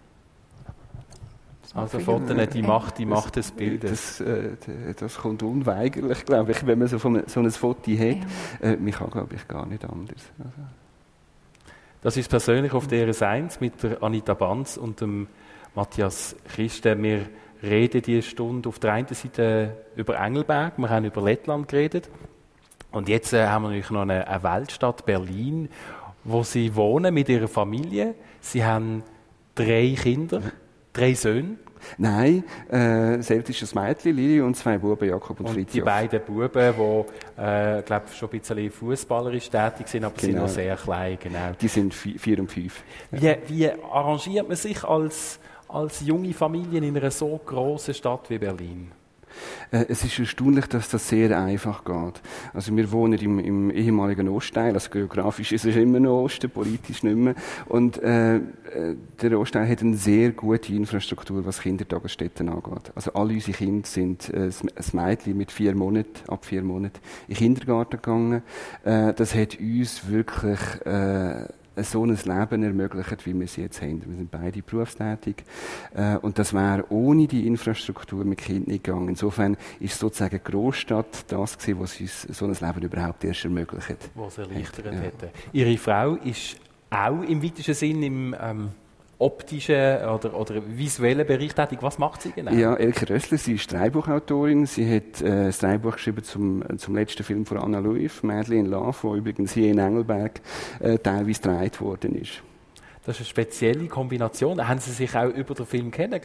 Also Fotos, die Macht des Bildes. Das kommt unweigerlich, glaube ich, wenn man so ein Foto hat. Ja. Man kann, glaube ich, gar nicht anders. Also. Das ist persönlich auf der DRS1 mit der Anita Banz und dem Matthias Christen. Wir reden diese Stunde auf der einen Seite über Engelberg, wir haben über Lettland geredet. Und jetzt haben wir natürlich noch eine Weltstadt Berlin, wo Sie wohnen mit Ihrer Familie. Sie haben 3 Kinder, 3 Söhne. Nein, selbst ist ein Mädchen, Lili, und 2 Buben, Jakob und Fritjof. Die beiden Buben, die glaube schon ein bisschen fußballerisch tätig sind, aber sind noch sehr klein. Genau. Die sind 4 und 5. Wie arrangiert man sich als junge Familie in einer so grossen Stadt wie Berlin? Es ist erstaunlich, dass das sehr einfach geht. Also wir wohnen im ehemaligen Ostteil, also geografisch ist es immer noch Osten, politisch nicht mehr. Und der Ostteil hat eine sehr gute Infrastruktur, was Kindertagesstätten angeht. Also alle unsere Kinder sind ein Mädchen mit 4 Monaten, ab 4 Monaten in den Kindergarten gegangen. Das hat uns wirklich so ein Leben ermöglicht, wie wir es jetzt haben. Wir sind beide berufstätig. Und das wäre ohne die Infrastruktur mit Kindern nicht gegangen. Insofern ist sozusagen die Großstadt das gewesen, was uns so ein Leben überhaupt erst ermöglicht hat. Was erleichtert hätte. Ihre Frau ist auch im weitesten Sinn im optischen oder visuellen Bereich tätig. Was macht sie genau? Ja, Elke Rössler, sie ist Drehbuchautorin. Sie hat das Drehbuch geschrieben zum letzten Film von Anna Luif, «Madly in Love», wo übrigens hier in Engelberg teilweise gedreht worden ist. Das ist eine spezielle Kombination. Haben Sie sich auch über den Film kennengelernt?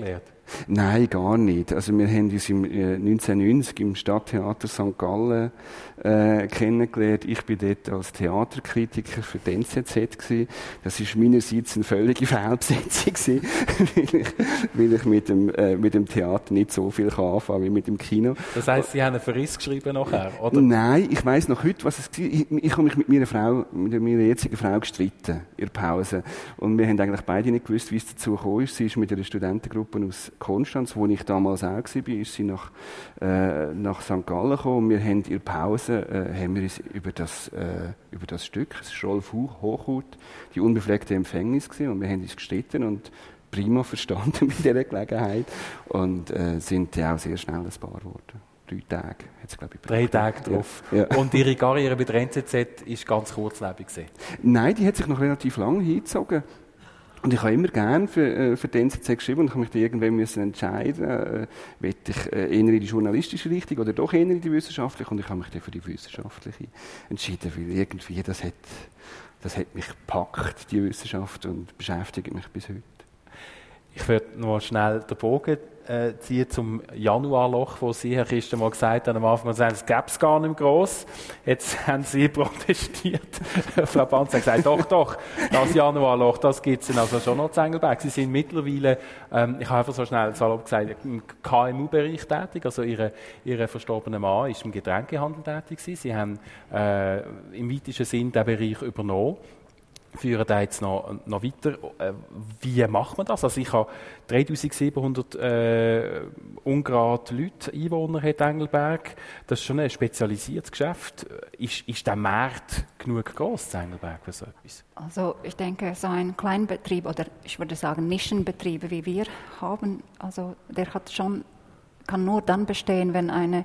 Nein, gar nicht. Also wir haben uns 1990 im Stadttheater St. Gallen kennengelernt. Ich bin dort als Theaterkritiker für die NZZ gewesen. Das ist meinerseits eine völlige Fehlbesetzung gewesen, weil ich mit dem Theater nicht so viel anfangen kann wie mit dem Kino. Das heisst, Sie haben einen Verriss geschrieben nachher, oder? Nein, ich weiss noch heute, was es war. Ich habe mich mit meiner jetzigen Frau gestritten in der Pause. Und wir haben eigentlich beide nicht gewusst, wie es dazu gekommen ist. Sie ist mit einer Studentengruppe aus Konstanz, wo ich damals auch war, ist sie nach St. Gallen gekommen. Und wir haben in der Pause haben wir uns über das Stück, es ist Rolf Hochhuth, die unbefleckte Empfängnis gewesen, und wir haben uns gestritten und prima verstanden mit dieser Gelegenheit und sind ja auch sehr schnell ein Paar geworden. 3 Tage hat es, glaube ich, 3 Tage drauf. Ja. Und Ihre Karriere bei der NZZ war ganz kurzlebig gewesen? Nein, die hat sich noch relativ lang hingezogen. Und ich habe immer gerne für die NZZ geschrieben und ich habe mich dann irgendwann entscheiden, will ich eher in die journalistische Richtung oder doch eher in die wissenschaftliche, und ich habe mich dann für die wissenschaftliche entschieden, weil irgendwie das hat mich gepackt, die Wissenschaft, und beschäftigt mich bis heute. Ich würde noch schnell den Bogen ziehen zum Januarloch, wo Sie, Herr Christen, mal gesagt haben, am Anfang es gäbe es gar nicht mehr gross. Jetzt haben Sie protestiert. Frau Banz hat gesagt, doch, das Januarloch, das gibt es also schon noch zu Engelberg. Sie sind mittlerweile, ich habe einfach so schnell salopp gesagt, im KMU-Bereich tätig. Also Ihr verstorbener Mann ist im Getränkehandel tätig gewesen. Sie haben im weitesten Sinn den Bereich übernommen. Führen da jetzt noch weiter. Wie macht man das? Also ich habe 3700 ungerade Leute, Einwohner hat Engelberg. Das ist schon ein spezialisiertes Geschäft. Ist der Markt genug gross, Engelberg, für so etwas? Also ich denke, so ein Kleinbetrieb oder ich würde sagen Nischenbetriebe, wie wir haben, also der kann nur dann bestehen, wenn eine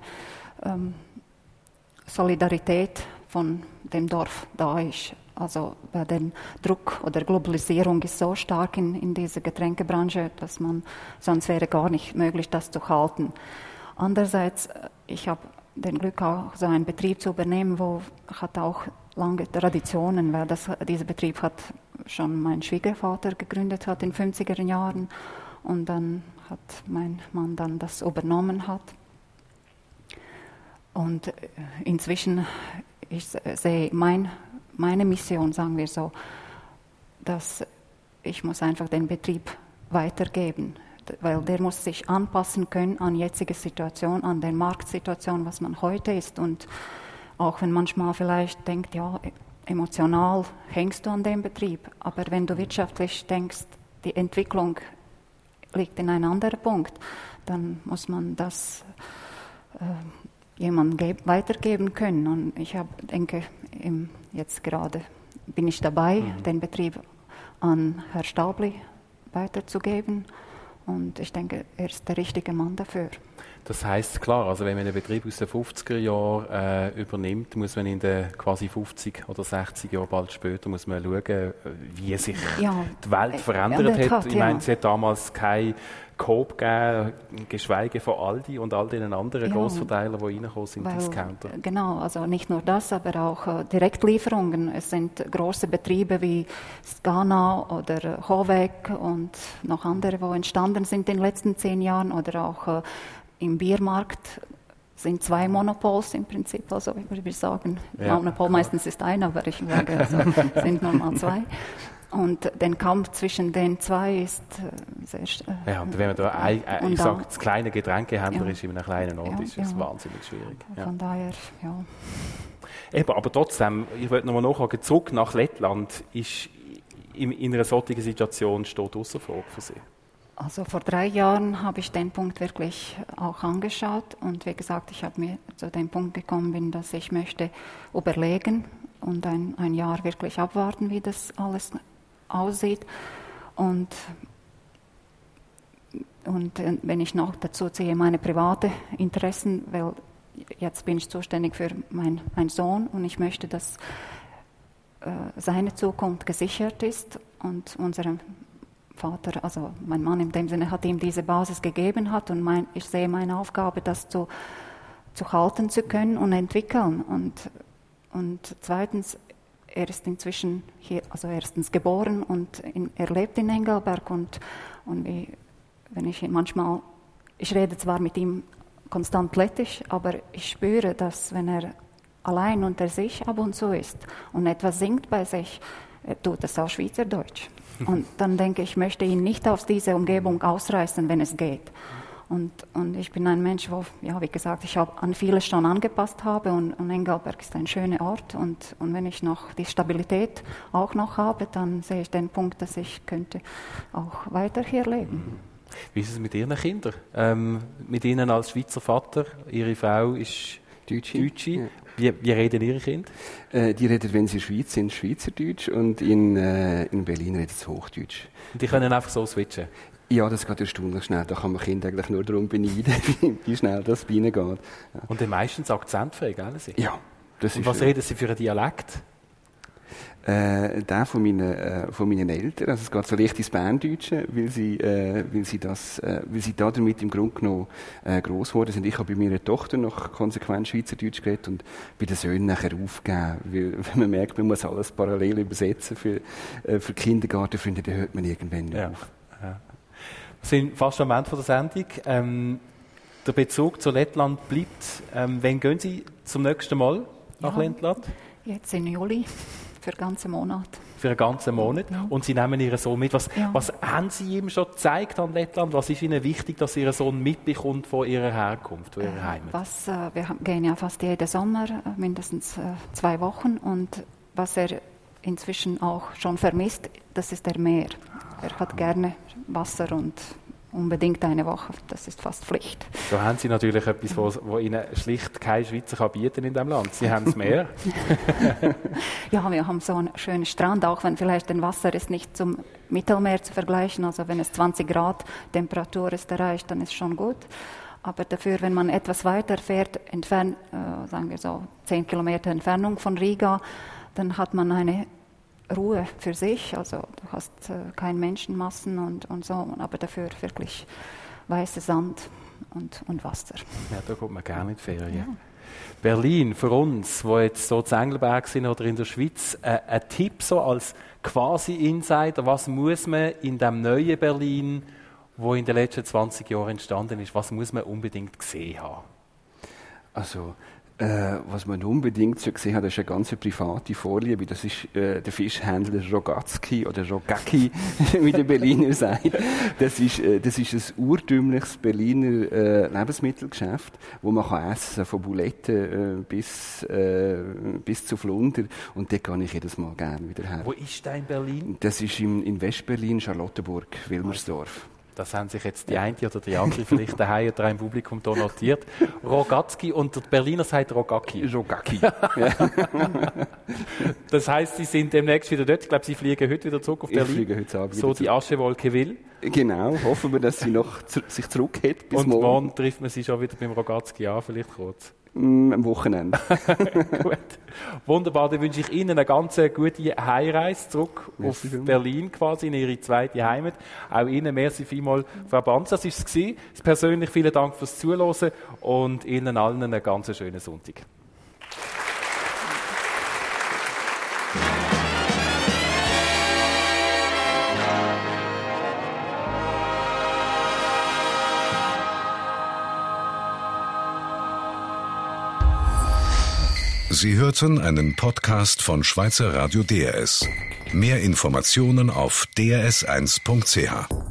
Solidarität von dem Dorf da ist. Also der Druck oder Globalisierung ist so stark in dieser Getränkebranche, dass sonst wäre gar nicht möglich, das zu halten. Andererseits, ich habe den Glück, auch so einen Betrieb zu übernehmen, hat auch lange Traditionen, weil dieser Betrieb hat schon mein Schwiegervater gegründet hat in den 50er Jahren, und dann hat mein Mann dann das übernommen hat. Und inzwischen ich sehe meine Mission, sagen wir so, dass ich muss einfach den Betrieb weitergeben, weil der muss sich anpassen können an die jetzige Situation, an der Marktsituation, was man heute ist. Und auch wenn manchmal vielleicht denkt, ja, emotional hängst du an dem Betrieb, aber wenn du wirtschaftlich denkst, die Entwicklung liegt in einem anderen Punkt, dann muss man das jemandem weitergeben können. Und ich denke, jetzt gerade bin ich dabei, den Betrieb an Herrn Stabli weiterzugeben. Und ich denke, er ist der richtige Mann dafür. Das heisst, klar, also wenn man einen Betrieb aus den 50er Jahren übernimmt, muss man in den quasi 50 oder 60 Jahren bald später muss man schauen, wie sich die Welt verändert hat. Ich meine, es hat damals kein Coop gegeben, geschweige von Aldi und all den anderen Grossverteilern, die reingekommen sind, Discounter. Genau, also nicht nur das, aber auch Direktlieferungen. Es sind große Betriebe wie Scana oder Hovek und noch andere, die entstanden sind in den letzten 10 Jahren, oder auch im Biermarkt sind 2 Monopols im Prinzip, also ich würde sagen, Monopol meistens ist ein, aber ich sage, also, sind normal 2. Und der Kampf zwischen den 2 ist sehr und wenn man da ich sage, das kleine Getränkehändler ist in einem kleinen Ort, ist es wahnsinnig schwierig. Von daher, Eben, aber trotzdem, ich wollte nochmal nachfragen, zurück nach Lettland ist in einer solchen Situation steht ausser Frage für Sie? Also vor 3 Jahren habe ich den Punkt wirklich auch angeschaut, und wie gesagt, ich habe mir zu dem Punkt gekommen bin, dass ich möchte überlegen und ein Jahr wirklich abwarten, wie das alles aussieht. Und wenn ich noch dazu ziehe, meine privaten Interessen, weil jetzt bin ich zuständig für meinen Sohn und ich möchte, dass seine Zukunft gesichert ist, und unser Vater, also mein Mann in dem Sinne, hat ihm diese Basis gegeben hat, und ich sehe meine Aufgabe, das zu halten zu können und entwickeln. Und zweitens, er ist inzwischen hier, also erstens geboren und er lebt in Engelberg, und wie wenn ich manchmal, ich rede zwar mit ihm konstant Lettisch, aber ich spüre, dass wenn er allein unter sich ab und zu ist und etwas singt bei sich, er tut es auf Schweizerdeutsch. Und dann denke ich, ich möchte ihn nicht aus dieser Umgebung ausreißen, wenn es geht. Und ich bin ein Mensch, wo, ja, wie gesagt, ich an vieles schon angepasst habe und Engelberg ist ein schöner Ort und wenn ich noch die Stabilität auch noch habe, dann sehe ich den Punkt, dass ich könnte auch weiter hier leben. Wie ist es mit Ihren Kindern? Mit Ihnen als Schweizer Vater, Ihre Frau ist Deutsche. Ja. Wie reden Ihre Kinder? Die reden, wenn sie in der Schweiz sind, Schweizerdeutsch und in Berlin reden sie Hochdeutsch. Und die können einfach so switchen? Ja, das geht erstaunlich schnell. Da kann man Kinder eigentlich nur darum beneiden, wie schnell das bei ihnen geht. Ja. Und dann meistens akzentfrei, gell? Ja. Das und was reden Sie für einen Dialekt? Der von meinen Eltern. Also es geht so richtig ins Berndeutsche, weil sie damit im Grunde genommen gross geworden sind. Ich habe bei meiner Tochter noch konsequent Schweizerdeutsch geredet und bei den Söhnen nachher aufgegeben, weil wenn man merkt, man muss alles parallel übersetzen für Kindergartenfreunde, dann hört man irgendwann nicht auf. Ja. Wir sind fast am Ende der Sendung. Der Bezug zu Lettland bleibt. Wann gehen Sie zum nächsten Mal nach Lettland? Jetzt im Juli. Für einen ganzen Monat. Für einen ganzen Monat. Ja. Und Sie nehmen Ihren Sohn mit. Was haben Sie ihm schon gezeigt an Lettland? Was ist Ihnen wichtig, dass Ihr Sohn mitbekommt von Ihrer Herkunft, von Ihrer Heimat? Wir gehen ja fast jeden Sommer, mindestens 2 Wochen. Und was er inzwischen auch schon vermisst, das ist der Meer. Er hat gerne Wasser und unbedingt eine Woche. Das ist fast Pflicht. Da haben Sie natürlich etwas, was Ihnen schlicht kein Schweizer bieten kann in diesem Land. Sie haben das Meer. Ja, wir haben so einen schönen Strand, auch wenn vielleicht das Wasser ist nicht zum Mittelmeer zu vergleichen. Also wenn es 20 Grad Temperatur ist erreicht, dann ist es schon gut. Aber dafür, wenn man etwas weiter fährt, sagen wir so 10 Kilometer Entfernung von Riga, dann hat man eine Ruhe für sich, also du hast keine Menschenmassen und so, aber dafür wirklich weißer Sand und Wasser. Ja, da kommt man gerne in die Ferien. Ja. Berlin, für uns, die jetzt so zu Engelberg sind oder in der Schweiz, ein Tipp so als quasi Insider, was muss man in dem neuen Berlin, wo in den letzten 20 Jahren entstanden ist, was muss man unbedingt gesehen haben? Also, was man unbedingt schon gesehen hat, das ist eine ganz private Vorliebe. Das ist der Fischhändler Rogatski oder Rogacki, wie der Berliner sagt. Das ist ein urtümliches Berliner Lebensmittelgeschäft, wo man kann essen von Buletten bis zu Flunder. Und dort gehe ich jedes Mal gerne wieder her. Wo ist das in Berlin? Das ist in Westberlin, Charlottenburg, Wilmersdorf. Das haben sich jetzt die eine oder die andere vielleicht daheim oder im Publikum hier notiert. Rogatski und der Berliner sagt Rogacki. Rogacki. Das heisst, Sie sind demnächst wieder dort. Ich glaube, Sie fliegen heute wieder zurück auf Berlin. Ich fliege heute Abend so die Aschewolke will. Genau. Hoffen wir, dass sie noch sich zurückhält bis morgen. Und morgen trifft man Sie schon wieder beim Rogacki an, vielleicht kurz. Am Wochenende. Gut. Wunderbar, dann wünsche ich Ihnen eine ganz gute Heimreise zurück auf Berlin quasi, in Ihre zweite Heimat. Auch Ihnen merci vielmals, Frau Banz, das war es. Persönlich vielen Dank fürs Zuhören und Ihnen allen einen ganz schönen Sonntag. Sie hörten einen Podcast von Schweizer Radio DRS. Mehr Informationen auf drs1.ch.